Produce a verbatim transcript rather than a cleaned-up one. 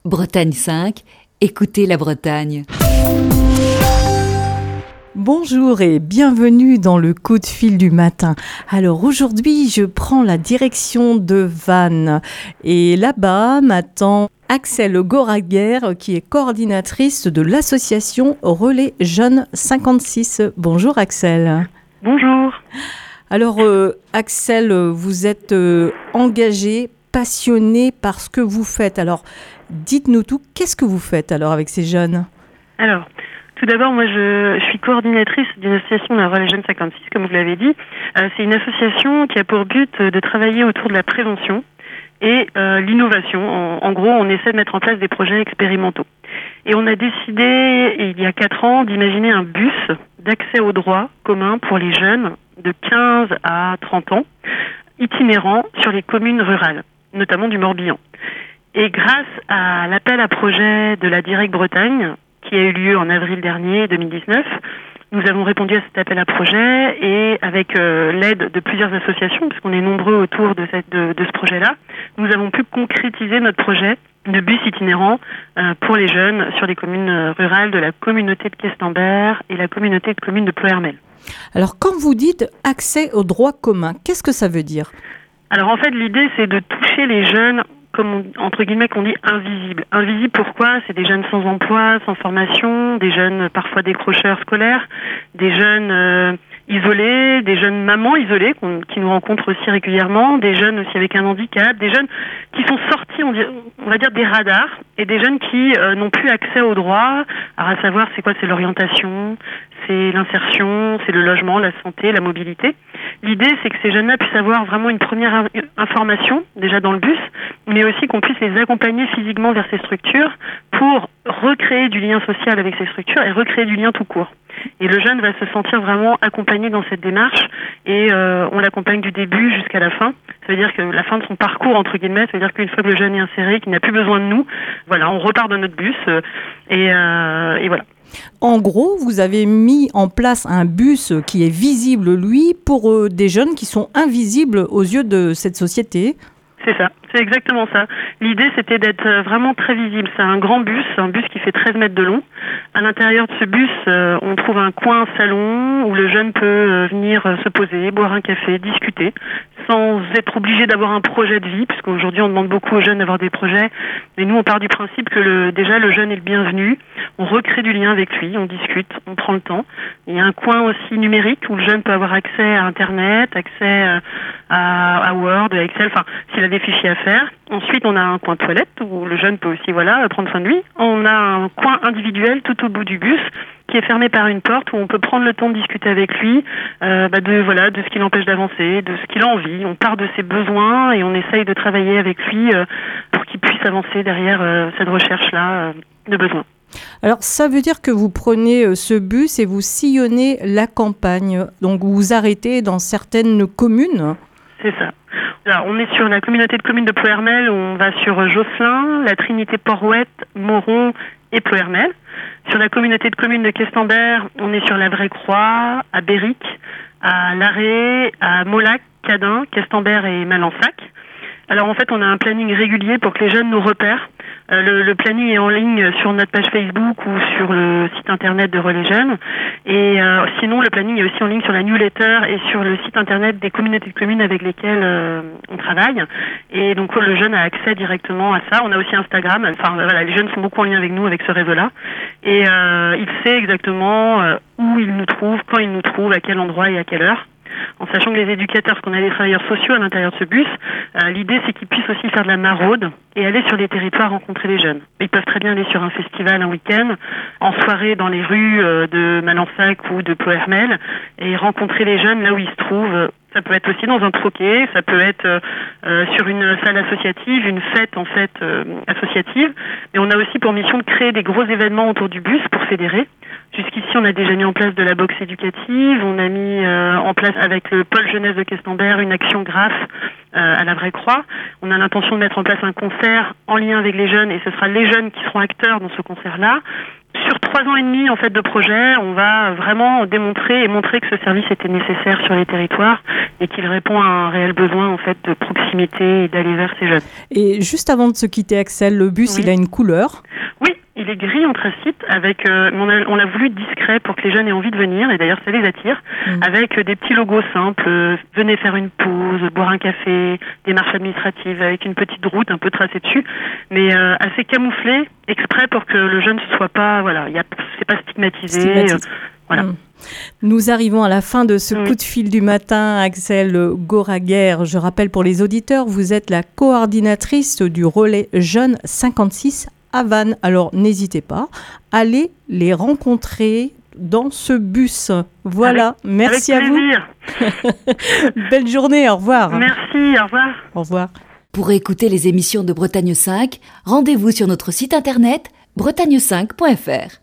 Bretagne cinq, écoutez la Bretagne. Bonjour et bienvenue dans le coup de fil du matin. Alors aujourd'hui, je prends la direction de Vannes et là-bas m'attend Axelle Goraguer qui est coordinatrice de l'association Relais Jeunes cinquante-six. Bonjour Axelle. Bonjour. Alors euh, Axelle, vous êtes euh, engagée, passionnée par ce que vous faites. Alors dites-nous tout, qu'est-ce que vous faites alors avec ces jeunes ? Alors, tout d'abord, moi je, je suis coordinatrice d'une association de Relais Jeunes cinquante-six, comme vous l'avez dit. Euh, c'est une association qui a pour but de travailler autour de la prévention et euh, l'innovation. En, en gros, on essaie de mettre en place des projets expérimentaux. Et on a décidé, il y a quatre ans, d'imaginer un bus d'accès aux droits communs pour les jeunes de quinze à trente ans, itinérants sur les communes rurales, notamment du Morbihan. Et grâce à l'appel à projet de la Direct Bretagne, qui a eu lieu en avril dernier, deux mille dix-neuf, nous avons répondu à cet appel à projet et avec euh, l'aide de plusieurs associations, puisqu'on est nombreux autour de, cette, de, de ce projet-là, nous avons pu concrétiser notre projet de bus itinérant euh, pour les jeunes sur les communes rurales de la communauté de Questembert et la communauté de communes de Ploërmel. Alors quand vous dites accès aux droits communs, qu'est-ce que ça veut dire ? Alors en fait, l'idée c'est de toucher les jeunes, comme on, entre guillemets qu'on dit invisibles. Invisibles pourquoi ? C'est des jeunes sans emploi, sans formation, des jeunes parfois décrocheurs scolaires, des jeunes euh, isolés, des jeunes mamans isolées qu'on, qui nous rencontrent aussi régulièrement, des jeunes aussi avec un handicap, des jeunes qui sont sortis, on, dit, on va dire, des radars, et des jeunes qui euh, n'ont plus accès aux droits. Alors à savoir, c'est quoi ? C'est l'orientation, c'est l'insertion, c'est le logement, la santé, la mobilité. L'idée, c'est que ces jeunes-là puissent avoir vraiment une première information, déjà dans le bus, mais aussi qu'on puisse les accompagner physiquement vers ces structures pour recréer du lien social avec ces structures et recréer du lien tout court. Et le jeune va se sentir vraiment accompagné dans cette démarche et euh, on l'accompagne du début jusqu'à la fin. Ça veut dire que la fin de son parcours, entre guillemets, ça veut dire qu'une fois que le jeune est inséré, qu'il n'a plus besoin de nous, voilà, on repart dans notre bus euh, et, euh, et voilà. En gros, vous avez mis en place un bus qui est visible, lui, pour euh, des jeunes qui sont invisibles aux yeux de cette société. C'est ça, c'est exactement ça. L'idée, c'était d'être vraiment très visible. C'est un grand bus, un bus qui fait treize mètres de long. À l'intérieur de ce bus, euh, on trouve un coin salon où le jeune peut euh, venir euh, se poser, boire un café, discuter, sans être obligé d'avoir un projet de vie, puisqu'aujourd'hui, on demande beaucoup aux jeunes d'avoir des projets. Mais nous, on part du principe que le, déjà, le jeune est le bienvenu. On recrée du lien avec lui, on discute, on prend le temps. Il y a un coin aussi numérique où le jeune peut avoir accès à Internet, accès euh, à, à Word, à Excel, enfin, s'il a des fichiers à faire. Ensuite, on a un coin toilette où le jeune peut aussi voilà prendre soin de lui. On a un coin individuel tout au bout du bus qui est fermé par une porte où on peut prendre le temps de discuter avec lui euh, bah de voilà de ce qui l'empêche d'avancer, de ce qu'il a envie. On part de ses besoins et on essaye de travailler avec lui euh, pour qu'il puisse avancer derrière euh, cette recherche-là euh, de besoins. Alors, ça veut dire que vous prenez ce bus et vous sillonnez la campagne. Donc, vous vous arrêtez dans certaines communes. C'est ça. Alors, on est sur la communauté de communes de Ploërmel, on va sur Josselin, la Trinité Port-Rouët, Moron et Ploërmel. Sur la communauté de communes de Questembert, on est sur la Vraie-Croix, à Béric, à Larré, à Molac, Cadin, Questembert et Malensac. Alors en fait, on a un planning régulier pour que les jeunes nous repèrent. Euh, le, le planning est en ligne sur notre page Facebook ou sur le site internet de Relais Jeunes. Et euh, sinon, le planning est aussi en ligne sur la newsletter et sur le site internet des communautés de communes avec lesquelles euh, on travaille. Et donc le jeune a accès directement à ça. On a aussi Instagram. Enfin voilà, les jeunes sont beaucoup en lien avec nous, avec ce réseau-là. Et euh, il sait exactement euh, où il nous trouve, quand il nous trouve, à quel endroit et à quelle heure. En sachant que les éducateurs, parce qu'on a des travailleurs sociaux à l'intérieur de ce bus, euh, l'idée c'est qu'ils puissent aussi faire de la maraude et aller sur les territoires rencontrer les jeunes. Ils peuvent très bien aller sur un festival un week-end, en soirée dans les rues euh, de Malensac ou de Ploërmel et rencontrer les jeunes là où ils se trouvent. Ça peut être aussi dans un troquet, ça peut être euh, sur une salle associative, une fête en fait euh, associative. Mais on a aussi pour mission de créer des gros événements autour du bus pour fédérer. Jusqu'ici, on a déjà mis en place de la boxe éducative. On a mis euh, en place avec le pôle jeunesse de Questembert une action graphe euh, à la Vraie-Croix. On a l'intention de mettre en place un concert en lien avec les jeunes et ce sera les jeunes qui seront acteurs dans ce concert-là. Sur trois ans et demi en fait de projet, on va vraiment démontrer et montrer que ce service était nécessaire sur les territoires et qu'il répond à un réel besoin en fait de proximité et d'aller vers ces jeunes. Et juste avant de se quitter, Axel, le bus, Oui. il a une couleur. Oui, il est gris anthracite avec, euh, on, a, on l'a voulu discret pour que les jeunes aient envie de venir et d'ailleurs ça les attire, mmh. avec euh, des petits logos simples, euh, venez faire une pause, boire un café, démarche administrative avec une petite route un peu tracée dessus, mais euh, assez camouflée, exprès pour que le jeune ne soit pas, voilà, y a, c'est pas stigmatisé. Stigmatisé. Euh, voilà. Mmh. Nous arrivons à la fin de ce oui. coup de fil du matin. Axel Goraguer, je rappelle pour les auditeurs, vous êtes la coordinatrice du relais Jeunes cinquante-six à Vannes. Alors n'hésitez pas, allez les rencontrer dans ce bus. Voilà, avec, merci avec à vous. Belle journée, au revoir. Merci, au revoir. Au revoir. Pour écouter les émissions de Bretagne cinq, rendez-vous sur notre site internet bretagne cinq point f r.